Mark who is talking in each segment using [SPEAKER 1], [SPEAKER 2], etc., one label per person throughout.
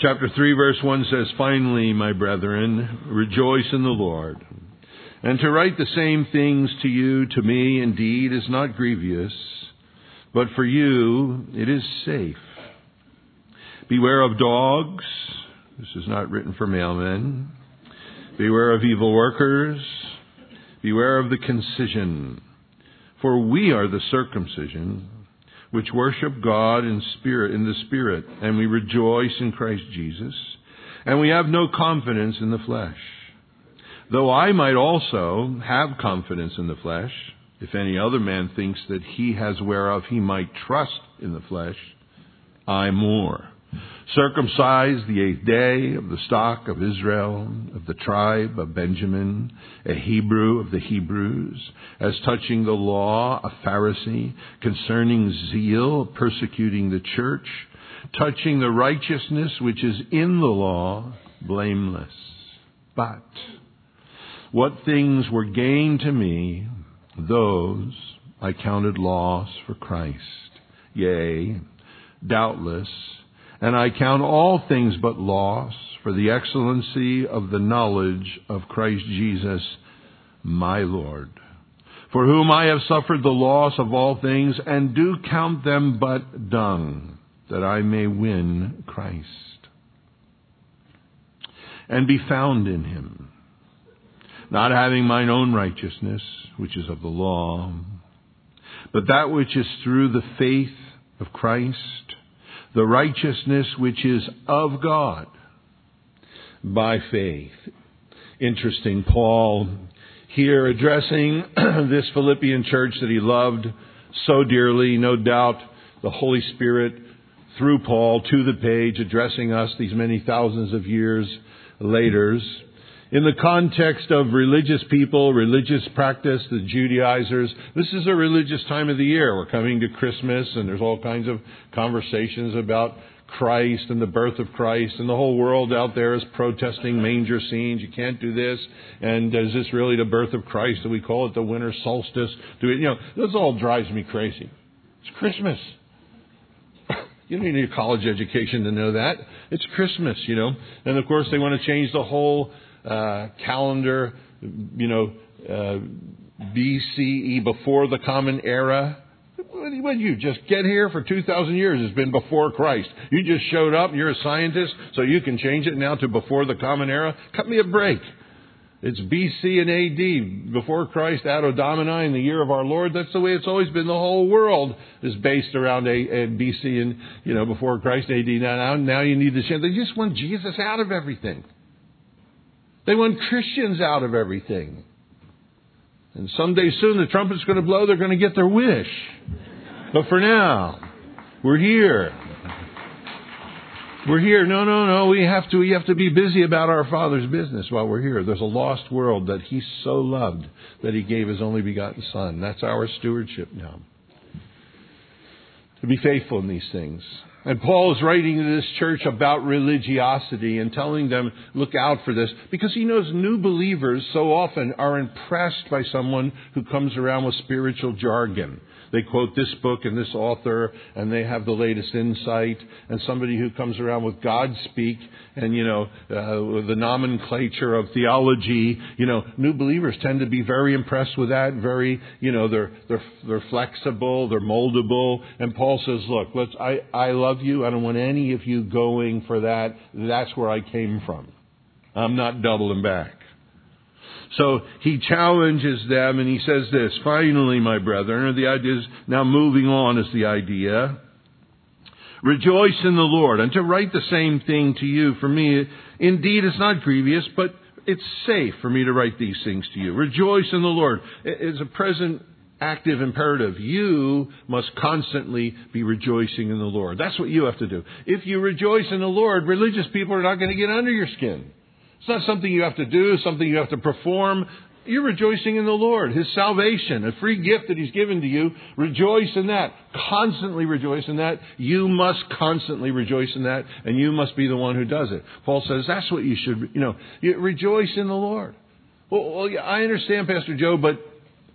[SPEAKER 1] Chapter 3, verse 1 says, "Finally, my brethren, rejoice in the Lord. And to write the same things to you, to me, indeed, is not grievous, but for you it is safe. Beware of dogs." This is not written for mailmen. "Beware of evil workers. Beware of the concision. For we are the circumcision, which worship God in the Spirit, and we rejoice in Christ Jesus, and we have no confidence in the flesh. Though I might also have confidence in the flesh, if any other man thinks that he has whereof he might trust in the flesh, I more. Circumcised the 8th day, of the stock of Israel, of the tribe of Benjamin, a Hebrew of the Hebrews, as touching the law, a Pharisee, concerning zeal, persecuting the church, touching the righteousness which is in the law, blameless. But what things were gain to me, those I counted loss for Christ. Yea, doubtless, and I count all things but loss for the excellency of the knowledge of Christ Jesus, my Lord, for whom I have suffered the loss of all things, and do count them but dung, that I may win Christ, and be found in him, not having mine own righteousness, which is of the law, but that which is through the faith of Christ, the righteousness which is of God by faith." Interesting, Paul here addressing this Philippian church that he loved so dearly. No doubt the Holy Spirit through Paul to the page addressing us these many thousands of years later. In the context of religious people, religious practice, the Judaizers, this is a religious time of the year. We're coming to Christmas, and there's all kinds of conversations about Christ and the birth of Christ, and the whole world out there is protesting manger scenes. You can't do this, and is this really the birth of Christ? Do we call it the winter solstice? This all drives me crazy. It's Christmas. You don't need a college education to know that. It's Christmas, And of course, they want to change the whole calendar, BCE, before the Common Era. When you just get here for 2,000 years, it's been before Christ. You just showed up, you're a scientist, so you can change it now to before the Common Era. Cut me a break. It's BC and AD, before Christ, Anno Domini, in the year of our Lord. That's the way it's always been. The whole world is based around BC and, before Christ, AD. Now you need to change. They just want Jesus out of everything. They want Christians out of everything. And someday soon the trumpet's going to blow. They're going to get their wish. But for now, we're here. We're here. No. We have to be busy about our Father's business while we're here. There's a lost world that He so loved that He gave His only begotten Son. That's our stewardship now. To be faithful in these things. And Paul is writing to this church about religiosity and telling them, look out for this. Because he knows new believers so often are impressed by someone who comes around with spiritual jargon. They quote this book and this author, and they have the latest insight. And somebody who comes around with God speak and, the nomenclature of theology. New believers tend to be very impressed with that. Very, they're flexible, they're moldable. And Paul says, look, I love you. I don't want any of you going for that. That's where I came from. I'm not doubling back. So he challenges them and he says this, finally, my brethren, or the idea is now moving on is the idea. Rejoice in the Lord. And to write the same thing to you, for me, indeed it's not grievous, but it's safe for me to write these things to you. Rejoice in the Lord. It's a present active imperative. You must constantly be rejoicing in the Lord. That's what you have to do. If you rejoice in the Lord, religious people are not going to get under your skin. It's not something you have to do, something you have to perform. You're rejoicing in the Lord, His salvation, a free gift that He's given to you. Rejoice in that. Constantly rejoice in that. You must constantly rejoice in that, and you must be the one who does it. Paul says that's what you should, you rejoice in the Lord. Well, I understand, Pastor Joe, but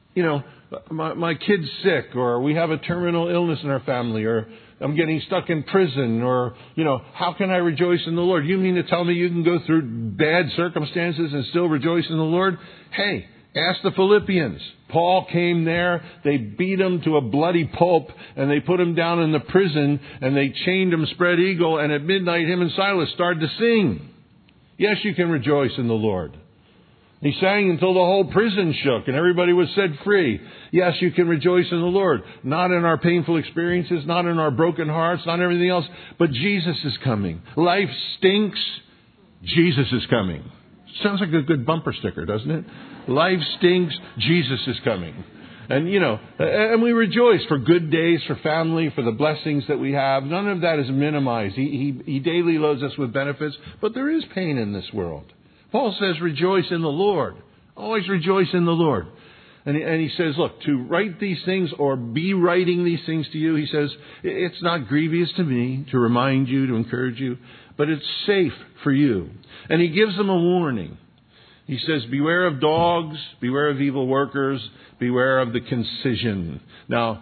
[SPEAKER 1] my kid's sick, or we have a terminal illness in our family, or I'm getting stuck in prison, or, how can I rejoice in the Lord? You mean to tell me you can go through bad circumstances and still rejoice in the Lord? Hey, ask the Philippians. Paul came there, they beat him to a bloody pulp, and they put him down in the prison, and they chained him spread eagle, and at midnight him and Silas started to sing. Yes, you can rejoice in the Lord. He sang until the whole prison shook and everybody was set free. Yes, you can rejoice in the Lord. Not in our painful experiences, not in our broken hearts, not everything else, but Jesus is coming. Life stinks. Jesus is coming. Sounds like a good bumper sticker, doesn't it? Life stinks. Jesus is coming. And, and we rejoice for good days, for family, for the blessings that we have. None of that is minimized. He daily loads us with benefits, but there is pain in this world. Paul says, rejoice in the Lord. Always rejoice in the Lord. And he says, look, to write these things or be writing these things to you, he says, it's not grievous to me to remind you, to encourage you, but it's safe for you. And he gives them a warning. He says, beware of dogs, beware of evil workers, beware of the concision. Now,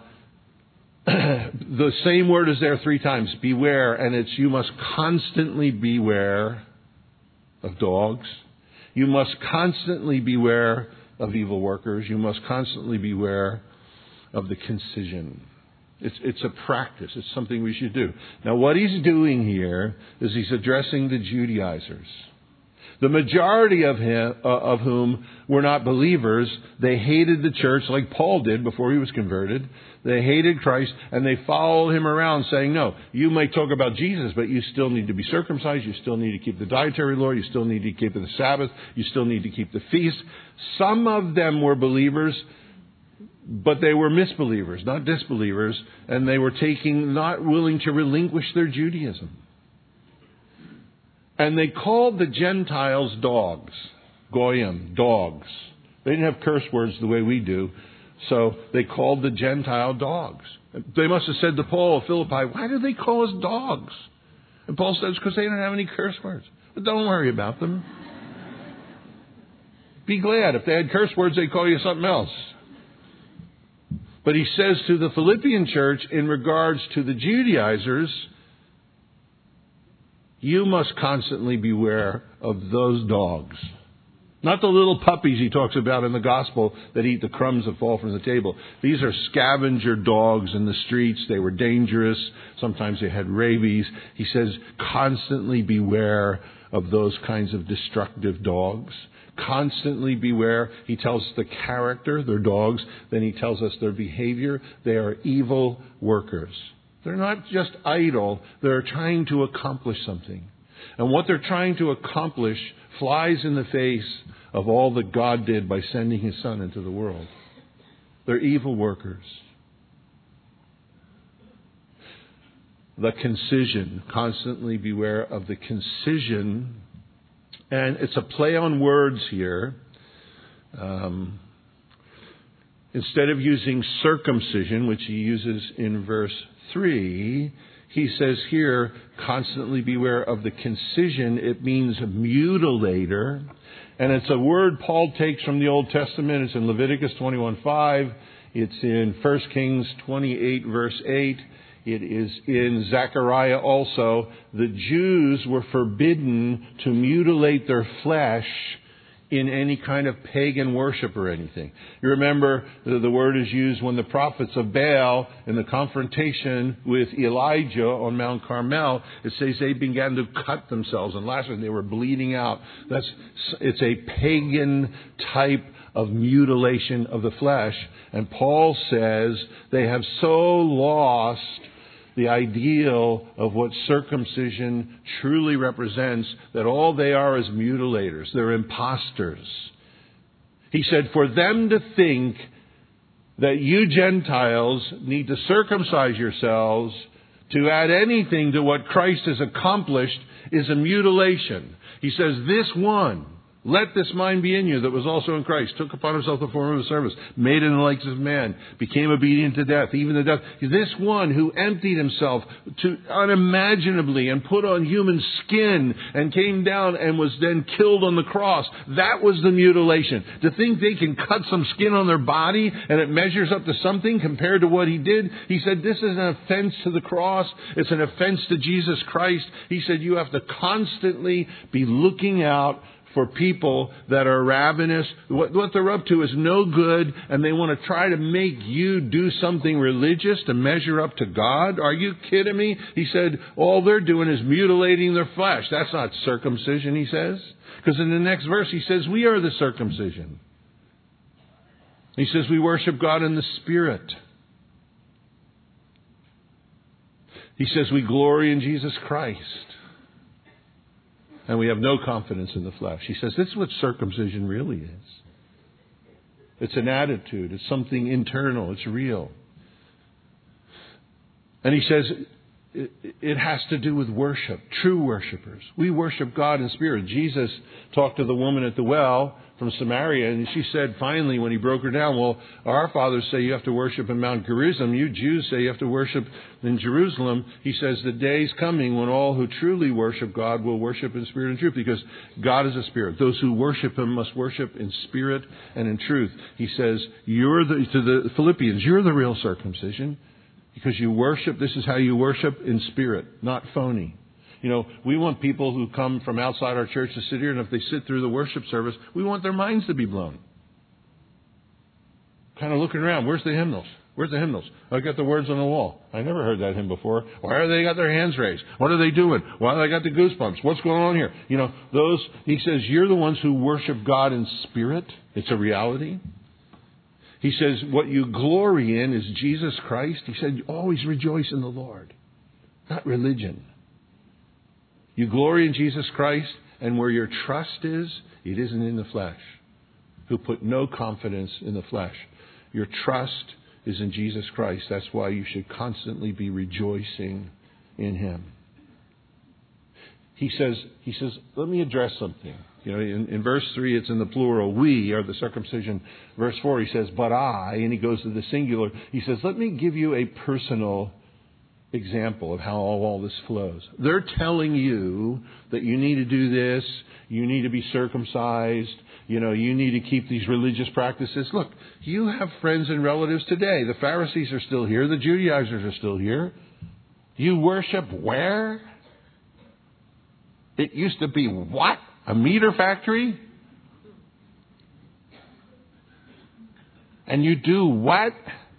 [SPEAKER 1] the same word is there 3 times, beware, and it's you must constantly beware of dogs. You must constantly beware of evil workers. You must constantly beware of the concision. It's a practice. It's something we should do. Now, what he's doing here is he's addressing the Judaizers. The majority of whom were not believers. They hated the church like Paul did before he was converted. They hated Christ and they followed him around saying, no, you may talk about Jesus, but you still need to be circumcised. You still need to keep the dietary law. You still need to keep the Sabbath. You still need to keep the feast. Some of them were believers, but they were misbelievers, not disbelievers. And they were not willing to relinquish their Judaism. And they called the Gentiles dogs. Goyim, dogs. They didn't have curse words the way we do. So they called the Gentile dogs. They must have said to Paul of Philippi, why do they call us dogs? And Paul says, because they don't have any curse words. But don't worry about them. Be glad. If they had curse words, they'd call you something else. But he says to the Philippian church, in regards to the Judaizers, you must constantly beware of those dogs. Not the little puppies he talks about in the gospel that eat the crumbs that fall from the table. These are scavenger dogs in the streets. They were dangerous. Sometimes they had rabies. He says, constantly beware of those kinds of destructive dogs. Constantly beware. He tells us the character, they're dogs. Then he tells us their behavior. They are evil workers. They're not just idle. They're trying to accomplish something. And what they're trying to accomplish flies in the face of all that God did by sending His Son into the world. They're evil workers. The concision. Constantly beware of the concision. And it's a play on words here. Instead of using circumcision, which he uses in verse 3, he says here, constantly beware of the concision. It means mutilator. And it's a word Paul takes from the Old Testament. It's in Leviticus 21:5. It's in 1 Kings 28, verse 8. It is in Zechariah also. The Jews were forbidden to mutilate their flesh in any kind of pagan worship or anything. You remember the word is used when the prophets of Baal, in the confrontation with Elijah on Mount Carmel, it says they began to cut themselves and lacerate. They were bleeding out. It's a pagan type of mutilation of the flesh. And Paul says they have so lost the ideal of what circumcision truly represents, that all they are is mutilators. They're imposters. He said, for them to think that you Gentiles need to circumcise yourselves to add anything to what Christ has accomplished is a mutilation. He says, this one, Let this mind be in you that was also in Christ, took upon himself the form of a servant, made in the likeness of man, became obedient to death, even the death. This one who emptied himself to unimaginably and put on human skin and came down and was then killed on the cross. That was the mutilation. To think they can cut some skin on their body and it measures up to something compared to what he did. He said this is an offense to the cross. It's an offense to Jesus Christ. He said you have to constantly be looking out for people that are ravenous. What they're up to is no good, and they want to try to make you do something religious to measure up to God. Are you kidding me? He said all they're doing is mutilating their flesh. That's not circumcision, he says. Because in the next verse he says we are the circumcision. He says we worship God in the Spirit. He says we glory in Jesus Christ. And we have no confidence in the flesh. He says this is what circumcision really is. It's an attitude. It's something internal. It's real. And he says it has to do with worship. True worshipers. We worship God in spirit. Jesus talked to the woman at the well from Samaria, and she said finally when he broke her down, well, our fathers say you have to worship in Mount Gerizim. You Jews say you have to worship in Jerusalem. He says the day's coming when all who truly worship God will worship in spirit and truth, because God is a spirit. Those who worship him must worship in spirit and in truth. He says to the Philippians, you're the real circumcision because you worship. This is how you worship, in spirit, not phony. You know, we want people who come from outside our church to sit here, and if they sit through the worship service, we want their minds to be blown. Kind of looking around. Where's the hymnals? Where's the hymnals? I got the words on the wall. I never heard that hymn before. Why are they got their hands raised? What are they doing? Why do they got the goosebumps? What's going on here? You know, he says, you're the ones who worship God in spirit. It's a reality. He says, what you glory in is Jesus Christ. He said, you always rejoice in the Lord, not religion. You glory in Jesus Christ, and where your trust is, it isn't in the flesh. Who put no confidence in the flesh. Your trust is in Jesus Christ. That's why you should constantly be rejoicing in him. He says, let me address something. You know, in verse 3, it's in the plural. We are the circumcision. Verse 4, he says, but I, and he goes to the singular. He says, let me give you a personal example of how all this flows. They're telling you that you need to do this, you need to be circumcised, you know, you need to keep these religious practices. Look, you have friends and relatives today. The Pharisees are still here. The Judaizers are still here. You worship where? It used to be what? A meter factory? And you do what?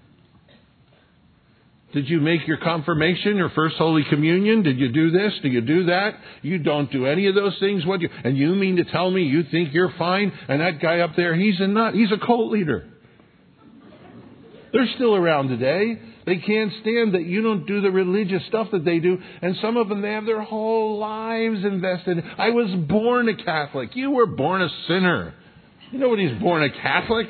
[SPEAKER 1] Did you make your confirmation, your first Holy Communion? Did you do this? Do you do that? You don't do any of those things. And you mean to tell me you think you're fine? And that guy up there, he's a nut. He's a cult leader. They're still around today. They can't stand that you don't do the religious stuff that they do. And some of them, they have their whole lives invested. I was born a Catholic. You were born a sinner. You know when he's born a Catholic?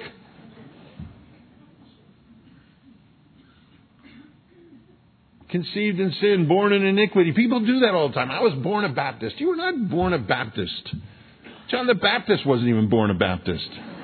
[SPEAKER 1] Conceived in sin, born in iniquity. People do that all the time. I was born a Baptist. You were not born a Baptist. John the Baptist wasn't even born a Baptist.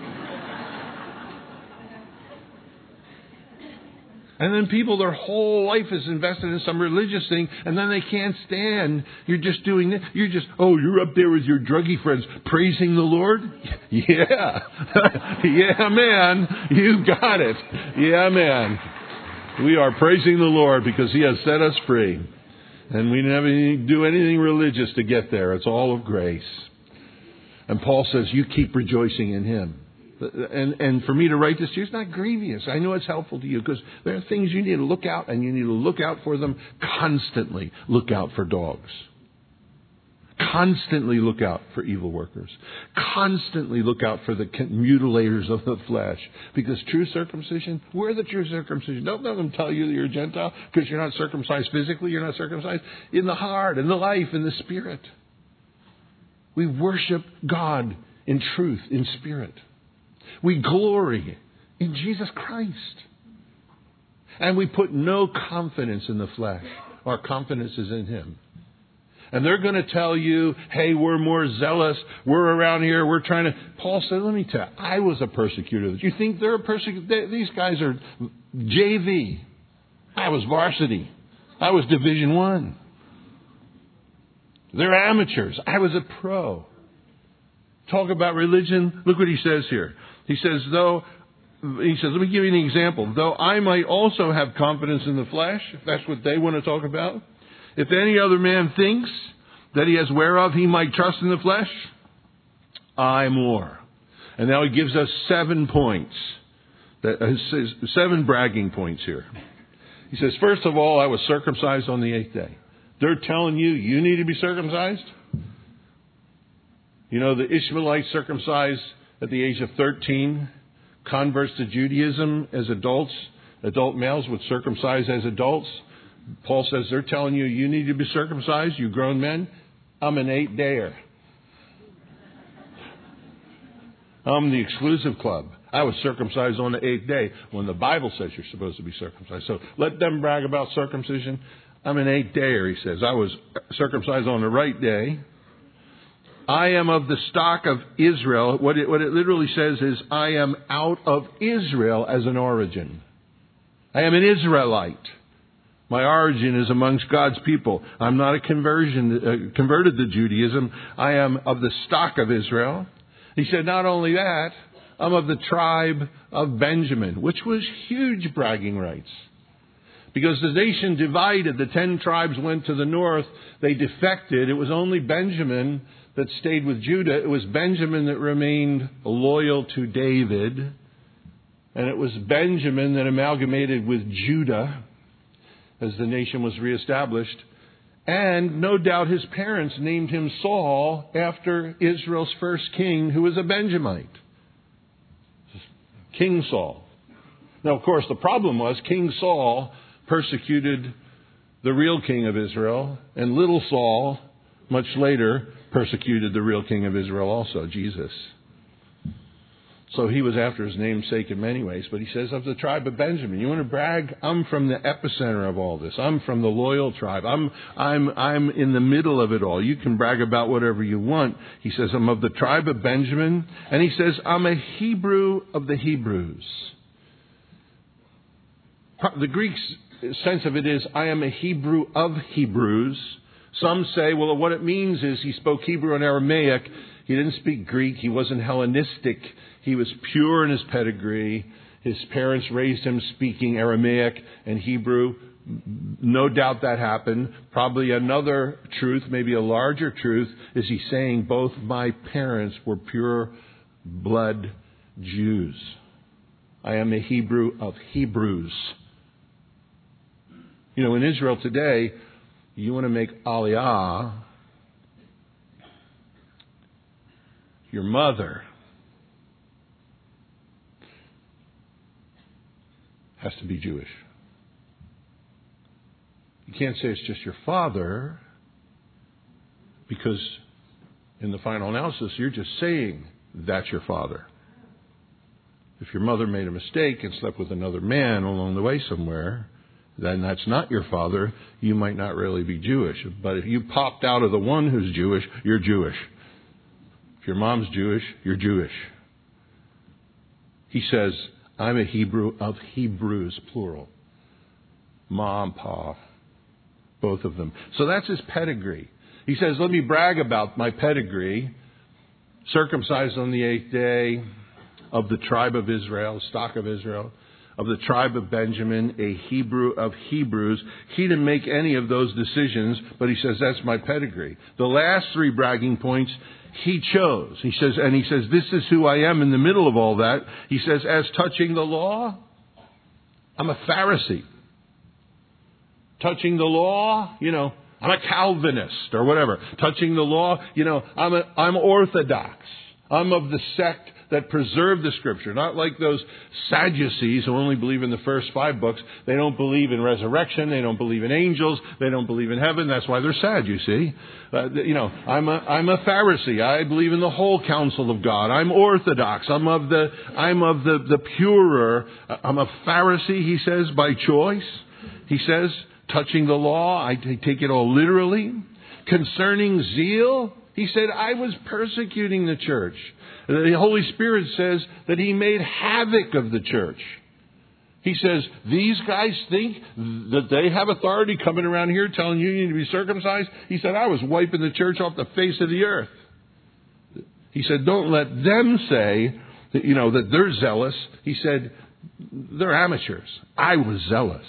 [SPEAKER 1] And then people, their whole life is invested in some religious thing, and then they can't stand. You're just doing this. You're up there with your druggy friends praising the Lord? Yeah. Yeah, man. You got it. Yeah, man. We are praising the Lord because he has set us free. And we never do anything religious to get there. It's all of grace. And Paul says, you keep rejoicing in him. And for me to write this to you, it's not grievous. I know it's helpful to you because there are things you need to look out, and you need to look out for them constantly. Look out for dogs. Constantly look out for evil workers. Constantly look out for the mutilators of the flesh. Because true circumcision, we're the true circumcision. Don't let them tell you that you're a Gentile because you're not circumcised physically. You're not circumcised in the heart, in the life, in the spirit. We worship God in truth, in spirit. We glory in Jesus Christ. And we put no confidence in the flesh. Our confidence is in him. And they're going to tell you, hey, we're more zealous. We're around here. We're trying to. Paul said, let me tell you, I was a persecutor. Do you think they're a persecutor? These guys are JV. I was varsity. I was Division I. They're amateurs. I was a pro. Talk about religion. Look what he says here. He says, let me give you an example. Though I might also have confidence in the flesh, if that's what they want to talk about. If any other man thinks that he has whereof he might trust in the flesh, I more. And now he gives us 7 points. 7 bragging points here. He says, first of all, I was circumcised on the 8th day. They're telling you, you need to be circumcised? You know, the Ishmaelites circumcised at the age of 13. Converts to Judaism as adults, adult males would circumcise as adults. Paul says they're telling you, you need to be circumcised, you grown men. I'm an 8-dayer. I'm the exclusive club. I was circumcised on the 8th day when the Bible says you're supposed to be circumcised. So let them brag about circumcision. I'm an 8-dayer, he says. I was circumcised on the right day. I am of the stock of Israel. What it literally says is, I am out of Israel as an origin. I am an Israelite. My origin is amongst God's people. I'm not a converted to Judaism. I am of the stock of Israel. He said, not only that, I'm of the tribe of Benjamin, which was huge bragging rights. Because the nation divided, the 10 tribes went to the north, they defected. It was only Benjamin that stayed with Judah. It was Benjamin that remained loyal to David. And it was Benjamin that amalgamated with Judah as the nation was reestablished. And no doubt his parents named him Saul after Israel's first king, who was a Benjamite. King Saul. Now, of course, the problem was King Saul persecuted the real king of Israel, and little Saul, much later, persecuted the real king of Israel also, Jesus. So he was after his namesake in many ways, but he says, of the tribe of Benjamin. You want to brag? I'm from the epicenter of all this. I'm from the loyal tribe. I'm in the middle of it all. You can brag about whatever you want. He says, I'm of the tribe of Benjamin. And he says, I'm a Hebrew of the Hebrews. The Greek sense of it is, I am a Hebrew of Hebrews. Some say, well, what it means is he spoke Hebrew and Aramaic. He didn't speak Greek. He wasn't Hellenistic. He was pure in his pedigree. His parents raised him speaking Aramaic and Hebrew. No doubt that happened. Probably another truth, maybe a larger truth, is he's saying both my parents were pure blood Jews. I am a Hebrew of Hebrews. You know, in Israel today, you want to make Aliyah, your mother has to be Jewish. You can't say it's just your father, because in the final analysis, you're just saying that's your father. If your mother made a mistake and slept with another man along the way somewhere, then that's not your father. You might not really be Jewish. But if you popped out of the one who's Jewish, you're Jewish. If your mom's Jewish, you're Jewish. He says, I'm a Hebrew of Hebrews, plural. Mom, pa, both of them. So that's his pedigree. He says, let me brag about my pedigree. Circumcised on the 8th day, of the tribe of Israel, stock of Israel, of the tribe of Benjamin, a Hebrew of Hebrews. He didn't make any of those decisions, but he says, that's my pedigree. The last 3 bragging points he chose. He says, this is who I am in the middle of all that. He says, as touching the law, I'm a Pharisee. Touching the law, I'm a Calvinist or whatever. Touching the law, I'm Orthodox. I'm of the sect that preserve the Scripture. Not like those Sadducees who only believe in the first 5 books. They don't believe in resurrection. They don't believe in angels. They don't believe in heaven. That's why they're sad, you see. I'm a Pharisee. I believe in the whole counsel of God. I'm Orthodox. I'm of the purer. I'm a Pharisee, he says, by choice. He says, touching the law, I take it all literally. concerning zeal, he said, I was persecuting the church. The Holy Spirit says that he made havoc of the church. He says, these guys think that they have authority coming around here telling you need to be circumcised. He said, I was wiping the church off the face of the earth. He said, don't let them say that, that they're zealous. He said, they're amateurs. I was zealous.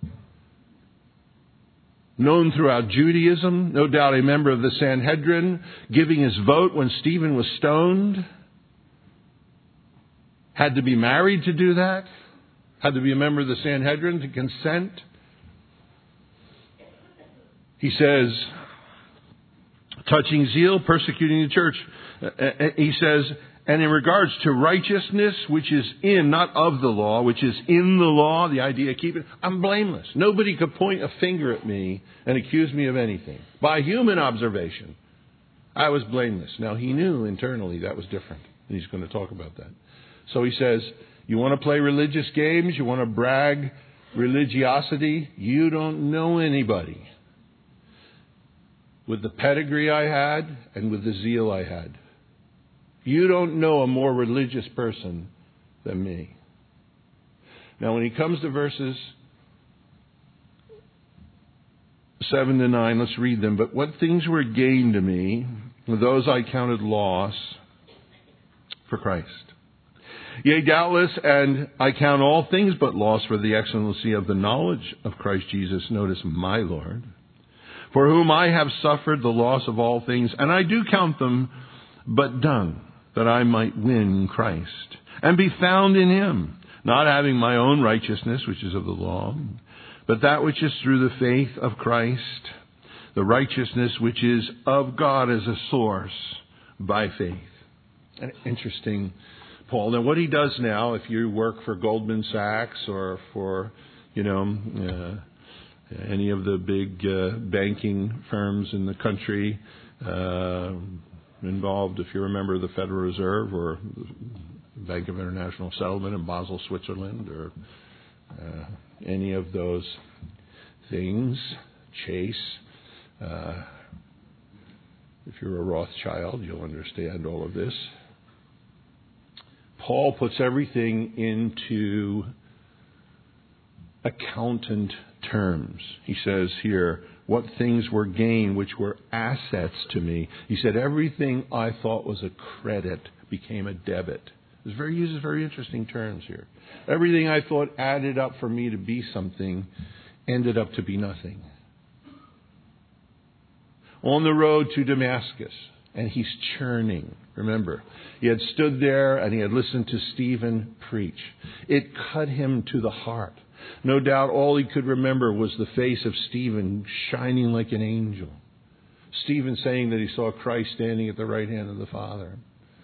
[SPEAKER 1] Known throughout Judaism, no doubt a member of the Sanhedrin, giving his vote when Stephen was stoned. Had to be married to do that. Had to be a member of the Sanhedrin to consent. He says, touching zeal, persecuting the church. He says, and in regards to righteousness, which is in, not of the law, which is in the law, the idea of keeping, I'm blameless. Nobody could point a finger at me and accuse me of anything. By human observation, I was blameless. Now, he knew internally that was different. And he's going to talk about that. So he says, you want to play religious games? You want to brag religiosity? You don't know anybody. With the pedigree I had and with the zeal I had. You don't know a more religious person than me. Now, when he comes to verses 7 to 9, let's read them. But what things were gained to me, those I counted loss for Christ. Yea, doubtless, and I count all things but loss for the excellency of the knowledge of Christ Jesus, notice my Lord, for whom I have suffered the loss of all things, and I do count them but dung, that I might win Christ, and be found in him, not having my own righteousness, which is of the law, but that which is through the faith of Christ, the righteousness which is of God as a source by faith. And interesting, Paul. Now, what he does now, if you work for Goldman Sachs or for, any of the big banking firms in the country, involved, if you're a member of the Federal Reserve or Bank of International Settlement in Basel, Switzerland, or any of those things, Chase. If you're a Rothschild, you'll understand all of this. Paul puts everything into accountant terms. He says here, what things were gained, which were assets to me. He said, everything I thought was a credit became a debit. He uses very interesting terms here. Everything I thought added up for me to be something ended up to be nothing. On the road to Damascus, and he's churning. Remember, he had stood there and he had listened to Stephen preach. It cut him to the heart. No doubt all he could remember was the face of Stephen shining like an angel. Stephen saying that he saw Christ standing at the right hand of the Father.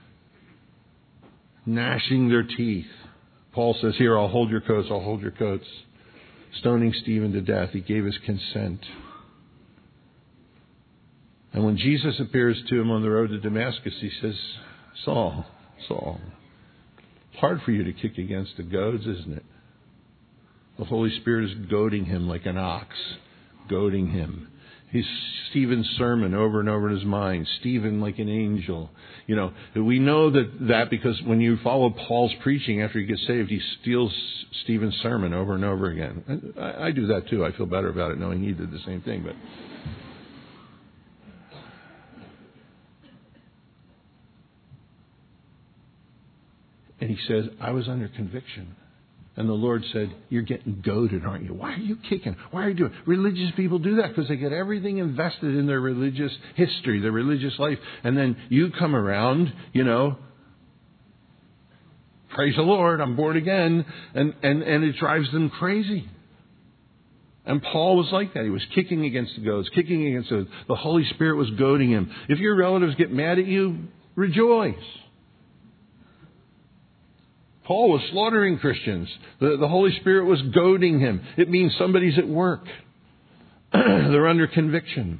[SPEAKER 1] Gnashing their teeth. Paul says, here, I'll hold your coats, I'll hold your coats. Stoning Stephen to death. He gave his consent. And when Jesus appears to him on the road to Damascus, he says, Saul, Saul, hard for you to kick against the goads, isn't it? The Holy Spirit is goading him like an ox, goading him. He's Stephen's sermon over and over in his mind. Stephen like an angel. We know that because when you follow Paul's preaching after he gets saved, he steals Stephen's sermon over and over again. I do that too. I feel better about it knowing he did the same thing. And he says, I was under conviction. And the Lord said, you're getting goaded, aren't you? Why are you kicking? Why are you doing it? Religious people do that because they get everything invested in their religious history, their religious life. And then you come around, praise the Lord, I'm born again. And it drives them crazy. And Paul was like that. He was kicking against the goads, kicking against the Holy Spirit was goading him. If your relatives get mad at you, rejoice. Paul was slaughtering Christians. The Holy Spirit was goading him. It means somebody's at work. They're under conviction.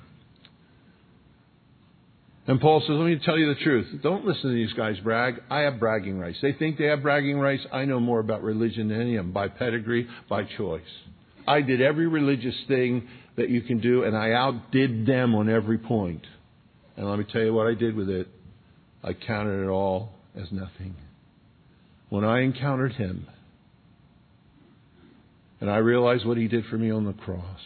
[SPEAKER 1] And Paul says, let me tell you the truth. Don't listen to these guys brag. I have bragging rights. They think they have bragging rights. I know more about religion than any of them, by pedigree, by choice. I did every religious thing that you can do, and I outdid them on every point. And let me tell you what I did with it. I counted it all as nothing. When I encountered Him, and I realized what He did for me on the cross,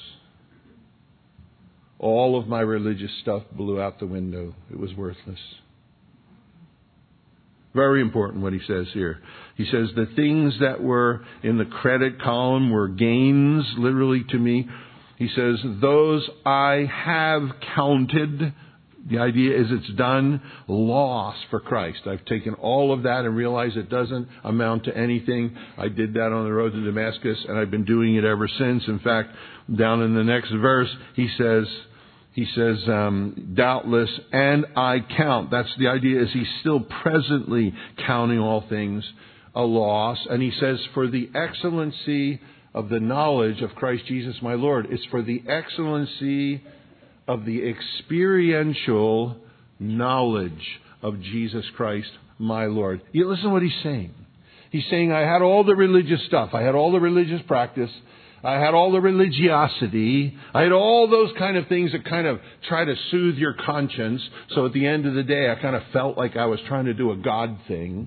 [SPEAKER 1] all of my religious stuff blew out the window. It was worthless. Very important what he says here. He says the things that were in the credit column were gains, literally to me. He says, those I have counted. The idea is it's done loss for Christ. I've taken all of that and realized it doesn't amount to anything. I did that on the road to Damascus, and I've been doing it ever since. In fact, down in the next verse, he says, doubtless, and I count. That's the idea, is he's still presently counting all things a loss. And he says, for the excellency of the knowledge of Christ Jesus my Lord. It's for the excellency of the experiential knowledge of Jesus Christ my Lord. You listen to what he's saying. He's saying, I had all the religious stuff. I had all the religious practice. I had all the religiosity. I had all those kind of things that kind of try to soothe your conscience. So at the end of the day, I kind of felt like I was trying to do a God thing.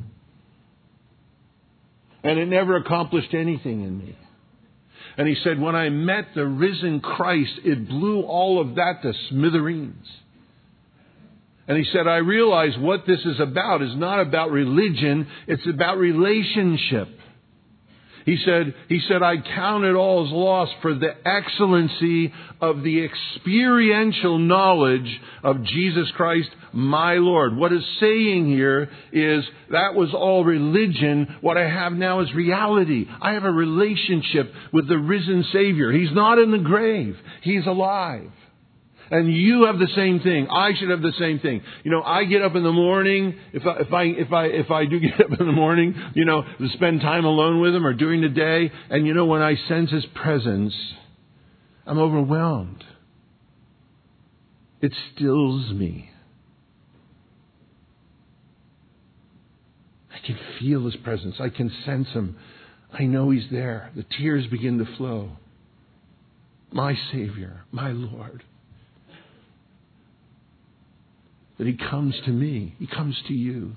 [SPEAKER 1] And it never accomplished anything in me. And he said, when I met the risen Christ, it blew all of that to smithereens. And he said, I realize what this is about is not about religion. It's about relationship. He said, I count it all as loss for the excellency of the experiential knowledge of Jesus Christ, my Lord. What it's saying here is that was all religion. What I have now is reality. I have a relationship with the risen Savior. He's not in the grave. He's alive. And you have the same thing. I should have the same thing. You know, I get up in the morning. If I do get up in the morning, you know, to spend time alone with Him or during the day, and you know, when I sense His presence, I'm overwhelmed. It stills me. I can feel His presence. I can sense Him. I know He's there. The tears begin to flow. My Savior, my Lord. That He comes to me. He comes to you.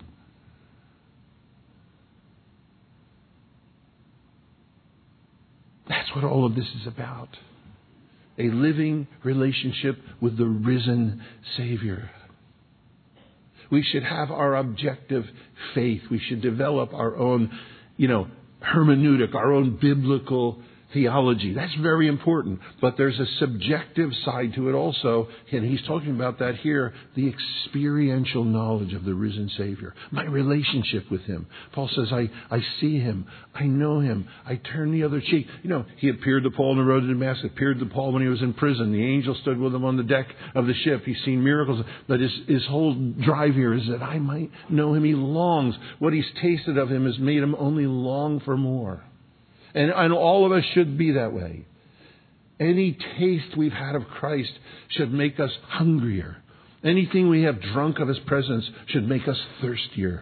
[SPEAKER 1] That's what all of this is about. A living relationship with the risen Savior. We should have our objective faith. We should develop our own, hermeneutic, our own biblical theology. That's very important. But there's a subjective side to it also. And he's talking about that here. The experiential knowledge of the risen Savior. My relationship with Him. Paul says, I see Him. I know Him. I turn the other cheek. He appeared to Paul on the road to Damascus. Appeared to Paul when he was in prison. The angel stood with him on the deck of the ship. He's seen miracles. But his whole drive here is that I might know Him. He longs. What he's tasted of Him has made him only long for more. And all of us should be that way. Any taste we've had of Christ should make us hungrier. Anything we have drunk of His presence should make us thirstier.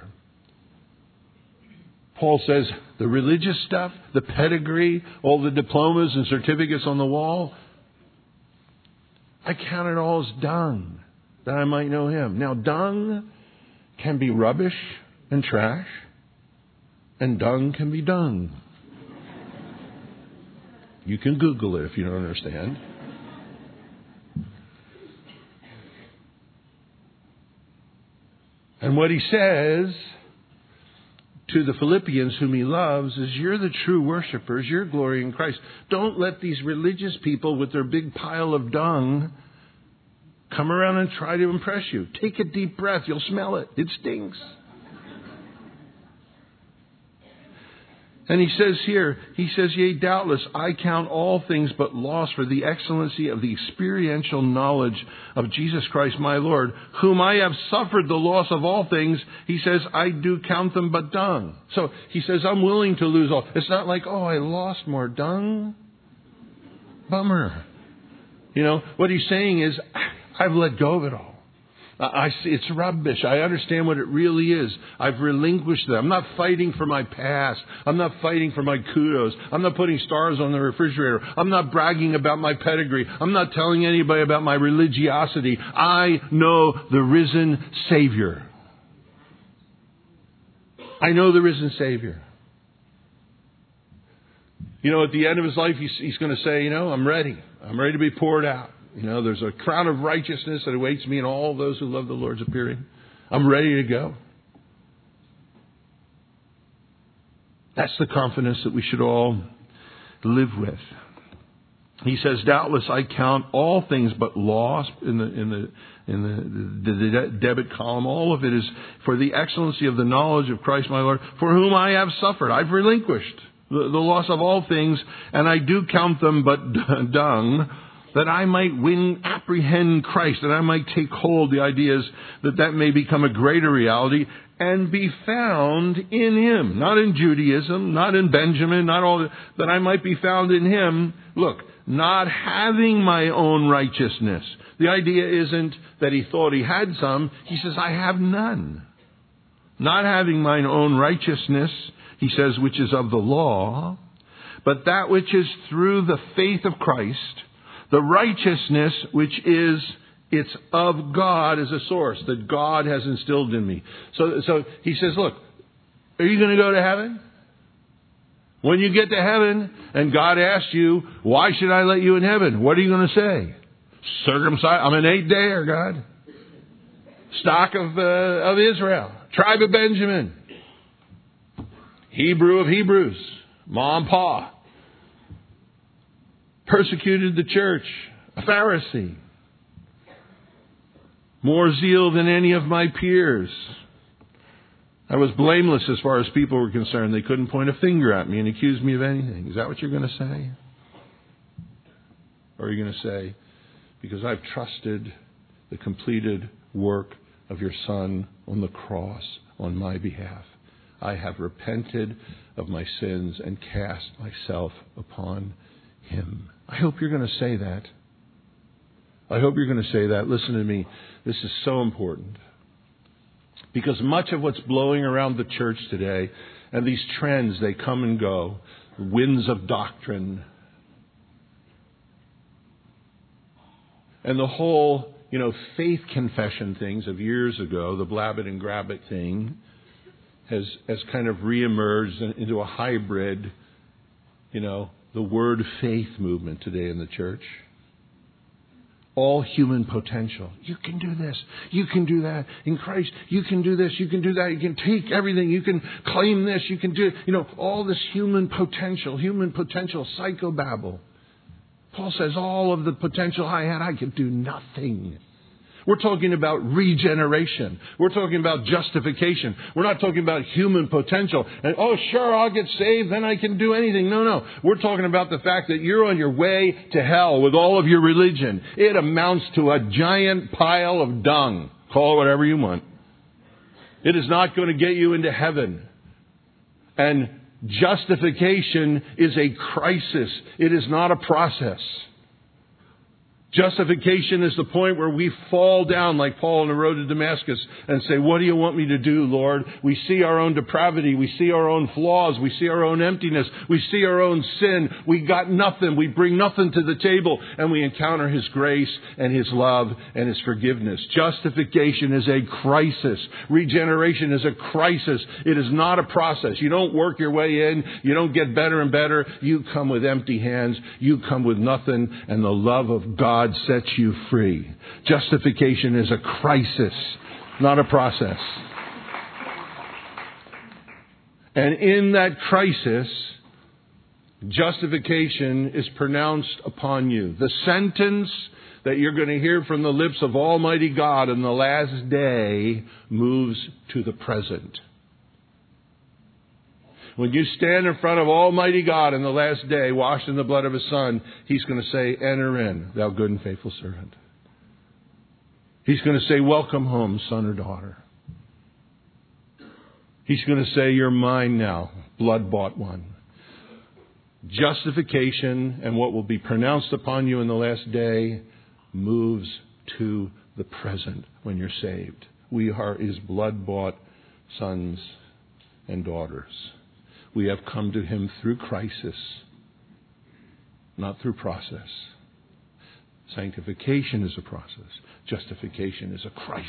[SPEAKER 1] Paul says the religious stuff, the pedigree, all the diplomas and certificates on the wall, I count it all as dung, that I might know Him. Now, dung can be rubbish and trash, and dung can be dung. You can Google it if you don't understand. And what he says to the Philippians whom he loves is, you're the true worshipers. You're glorying in Christ. Don't let these religious people with their big pile of dung come around and try to impress you. Take a deep breath. You'll smell it. It stinks. And he says here, yea, doubtless, I count all things but loss for the excellency of the experiential knowledge of Jesus Christ my Lord, whom I have suffered the loss of all things. He says, I do count them but dung. So he says, I'm willing to lose all. It's not like, I lost more dung. Bummer. What he's saying is, I've let go of it all. I see it's rubbish. I understand what it really is. I've relinquished them. I'm not fighting for my past. I'm not fighting for my kudos. I'm not putting stars on the refrigerator. I'm not bragging about my pedigree. I'm not telling anybody about my religiosity. I know the risen Savior. I know the risen Savior. At the end of his life, he's going to say, I'm ready. I'm ready to be poured out. There's a crown of righteousness that awaits me and all those who love the Lord's appearing. I'm ready to go. That's the confidence that we should all live with. He says, doubtless I count all things but loss in the debit column. All of it is for the excellency of the knowledge of Christ my Lord, for whom I have suffered. I've relinquished the loss of all things, and I do count them but dung, that I might apprehend Christ, that I might take hold. The idea is that may become a greater reality and be found in Him. Not in Judaism, not in Benjamin, not all that I might be found in Him. Look, not having my own righteousness. The idea isn't that he thought he had some. He says, I have none. Not having mine own righteousness, he says, which is of the law, but that which is through the faith of Christ, the righteousness which is, it's of God as a source that God has instilled in me. So he says, look, are you going to go to heaven? When you get to heaven and God asks you, why should I let you in heaven? What are you going to say? Circumcised. I'm an 8-dayer, God. Stock of Israel. Tribe of Benjamin. Hebrew of Hebrews. Mom, Pa. Persecuted the church. A Pharisee. More zeal than any of my peers. I was blameless as far as people were concerned. They couldn't point a finger at me and accuse me of anything. Is that what you're going to say? Or are you going to say, because I've trusted the completed work of your Son on the cross on my behalf, I have repented of my sins and cast myself upon Him. I hope you're going to say that. I hope you're going to say that. Listen to me. This is so important. Because much of what's blowing around the church today, and these trends, they come and go, winds of doctrine, and the whole, faith confession things of years ago, the blab it and grab it thing, has kind of reemerged into a hybrid, the word faith movement today in the church. All human potential. You can do this. You can do that. In Christ, you can do this. You can do that. You can take everything. You can claim this. You can do, all this human potential, psychobabble. Paul says, all of the potential I had, I could do nothing. We're talking about regeneration. We're talking about justification. We're not talking about human potential. And, sure, I'll get saved, then I can do anything. No. We're talking about the fact that you're on your way to hell with all of your religion. It amounts to a giant pile of dung. Call it whatever you want. It is not going to get you into heaven. And justification is a crisis. It is not a process. Justification is the point where we fall down like Paul on the road to Damascus and say, what do you want me to do, Lord? We see our own depravity. We see our own flaws. We see our own emptiness. We see our own sin. We got nothing. We bring nothing to the table, and we encounter His grace and His love and His forgiveness. Justification is a crisis. Regeneration is a crisis. It is not a process. You don't work your way in. You don't get better and better. You come with empty hands. You come with nothing, and the love of God sets you free. Justification is a crisis, not a process. And in that crisis, justification is pronounced upon you. The sentence that you're going to hear from the lips of Almighty God in the last day moves to the present. When you stand in front of Almighty God in the last day, washed in the blood of His Son, He's going to say, enter in, thou good and faithful servant. He's going to say, welcome home, son or daughter. He's going to say, you're mine now, blood-bought one. Justification and what will be pronounced upon you in the last day moves to the present when you're saved. We are His blood-bought sons and daughters. We have come to Him through crisis, not through process. Sanctification is a process. Justification is a crisis.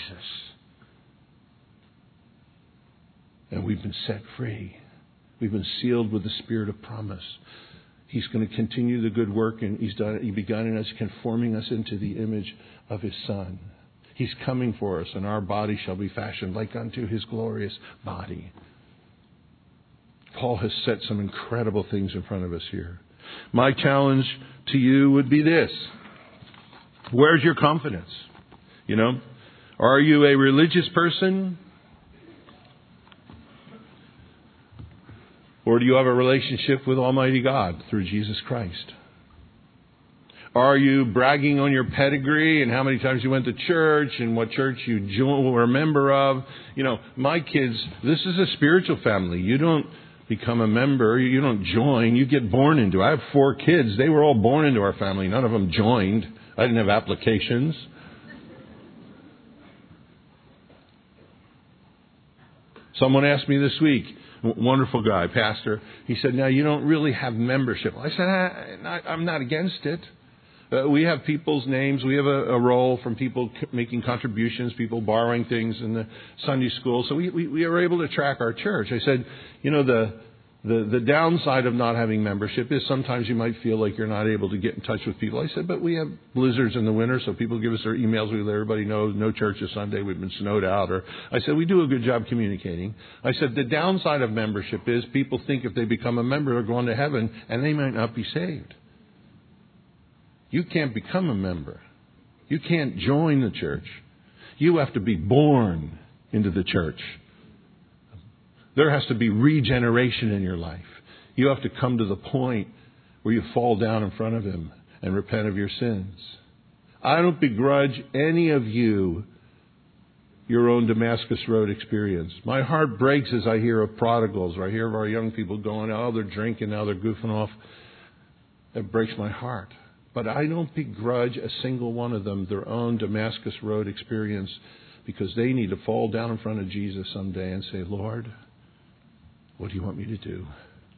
[SPEAKER 1] And we've been set free. We've been sealed with the Spirit of promise. He's going to continue the good work, and He begun in us, conforming us into the image of His Son. He's coming for us, and our body shall be fashioned like unto His glorious body. Paul has set some incredible things in front of us here. My challenge to you would be this. Where's your confidence? Are you a religious person? Or do you have a relationship with Almighty God through Jesus Christ? Are you bragging on your pedigree and how many times you went to church and what church you were a member of? My kids, this is a spiritual family. You don't become a member. You don't join. You get born into it. I have 4 kids. They were all born into our family. None of them joined. I didn't have applications. Someone asked me this week, wonderful guy, pastor. He said, now you don't really have membership. I said, I'm not against it. We have people's names. We have a roll from people making contributions, people borrowing things in the Sunday school. So we are able to track our church. I said, the downside of not having membership is sometimes you might feel like you're not able to get in touch with people. I said, but we have blizzards in the winter, so people give us their emails. We let everybody know no church this Sunday. We've been snowed out. Or I said, we do a good job communicating. I said, the downside of membership is people think if they become a member, they're going to heaven, and they might not be saved. You can't become a member. You can't join the church. You have to be born into the church. There has to be regeneration in your life. You have to come to the point where you fall down in front of Him and repent of your sins. I don't begrudge any of you your own Damascus Road experience. My heart breaks as I hear of prodigals, or I hear of our young people going, they're drinking, now they're goofing off. It breaks my heart. But I don't begrudge a single one of them their own Damascus Road experience, because they need to fall down in front of Jesus someday and say, Lord, what do you want me to do?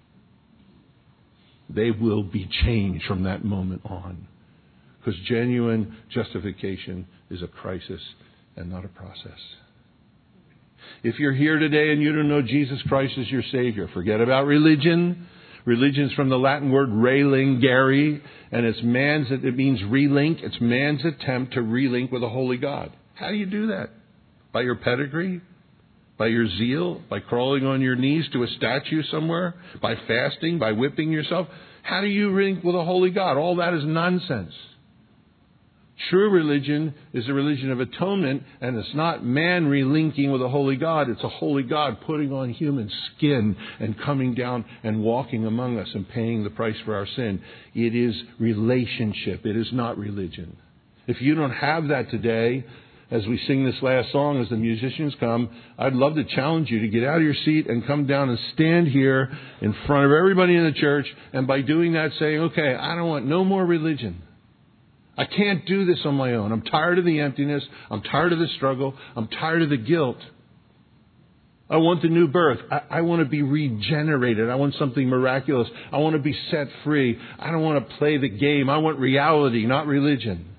[SPEAKER 1] They will be changed from that moment on. Because genuine justification is a crisis and not a process. If you're here today and you don't know Jesus Christ as your Savior, forget about religion. Religion is from the Latin word relingare, and it means relink. It's man's attempt to relink with a holy God. How do you do that? By your pedigree? By your zeal? By crawling on your knees to a statue somewhere? By fasting? By whipping yourself? How do you link with a holy God? All that is nonsense. True religion is a religion of atonement, and it's not man relinking with a holy God. It's a holy God putting on human skin and coming down and walking among us and paying the price for our sin. It is relationship. It is not religion. If you don't have that today, as we sing this last song, as the musicians come, I'd love to challenge you to get out of your seat and come down and stand here in front of everybody in the church, and by doing that saying, okay, I don't want no more religion. I can't do this on my own. I'm tired of the emptiness. I'm tired of the struggle. I'm tired of the guilt. I want the new birth. I want to be regenerated. I want something miraculous. I want to be set free. I don't want to play the game. I want reality, not religion.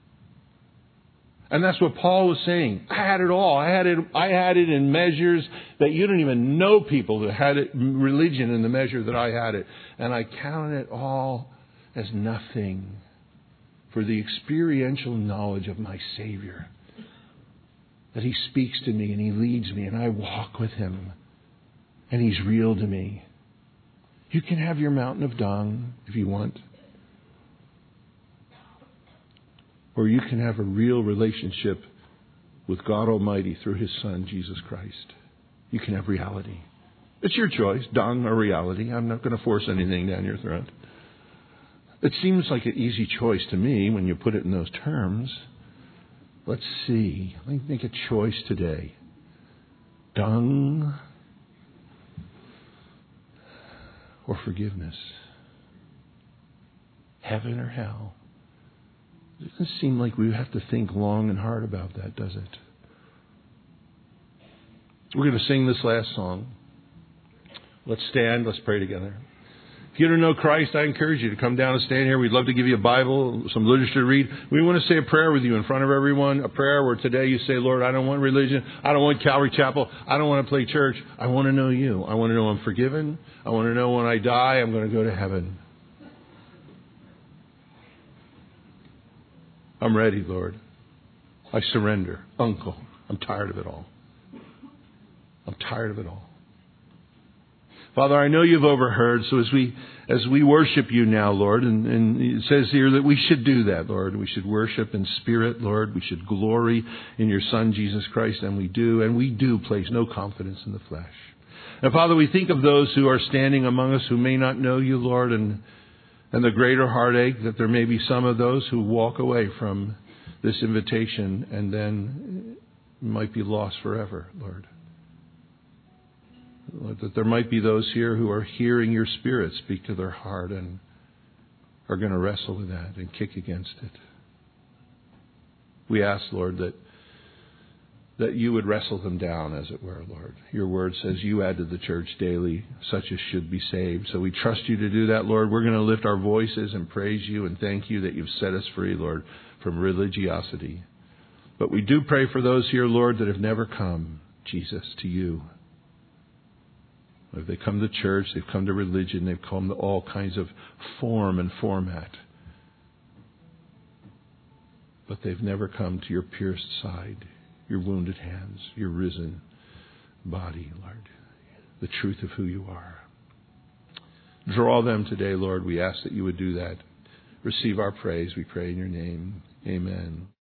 [SPEAKER 1] And that's what Paul was saying. I had it all. I had it in measures that you don't even know people that had it, religion in the measure that I had it. And I counted it all as nothing for the experiential knowledge of my Savior. That He speaks to me and He leads me and I walk with Him. And He's real to me. You can have your mountain of dung if you want. Or you can have a real relationship with God Almighty through His Son, Jesus Christ. You can have reality. It's your choice, dung or reality. I'm not going to force anything down your throat. It seems like an easy choice to me when you put it in those terms. Let's see. Let me make a choice today. Dung or forgiveness. Heaven or hell. It doesn't seem like we have to think long and hard about that, does it? We're going to sing this last song. Let's stand. Let's pray together. If you don't know Christ, I encourage you to come down and stand here. We'd love to give you a Bible, some literature to read. We want to say a prayer with you in front of everyone, a prayer where today you say, Lord, I don't want religion. I don't want Calvary Chapel. I don't want to play church. I want to know you. I want to know I'm forgiven. I want to know when I die, I'm going to go to heaven. I'm ready, Lord. I surrender. Uncle, I'm tired of it all. I'm tired of it all. Father, I know you've overheard, so as we worship you now, Lord, and it says here that we should do that, Lord. We should worship in spirit, Lord. We should glory in your Son, Jesus Christ, and we do place no confidence in the flesh. And Father, we think of those who are standing among us who may not know you, Lord, and the greater heartache that there may be some of those who walk away from this invitation and then might be lost forever, Lord. Lord, that there might be those here who are hearing your Spirit speak to their heart and are going to wrestle with that and kick against it. We ask, Lord, that you would wrestle them down, as it were, Lord. Your word says you add to the church daily such as should be saved. So we trust you to do that, Lord. We're going to lift our voices and praise you and thank you that you've set us free, Lord, from religiosity. But we do pray for those here, Lord, that have never come, Jesus, to you. If they come to church, they've come to religion, they've come to all kinds of form and format. But they've never come to your pierced side, your wounded hands, your risen body, Lord. The truth of who you are. Draw them today, Lord. We ask that you would do that. Receive our praise, we pray in your name. Amen.